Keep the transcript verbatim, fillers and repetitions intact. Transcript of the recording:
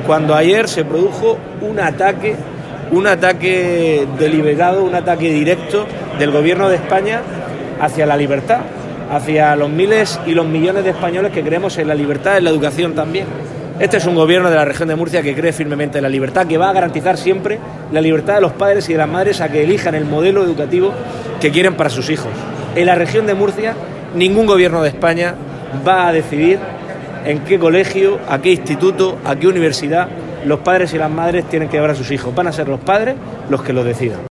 cuando ayer se produjo un ataque, un ataque deliberado, un ataque directo del Gobierno de España hacia la libertad, hacia los miles y los millones de españoles que creemos en la libertad, en la educación también. Este es un gobierno de la región de Murcia que cree firmemente en la libertad, que va a garantizar siempre la libertad de los padres y de las madres a que elijan el modelo educativo que quieren para sus hijos. En la región de Murcia, ningún gobierno de España va a decidir en qué colegio, a qué instituto, a qué universidad los padres y las madres tienen que llevar a sus hijos. Van a ser los padres los que lo decidan.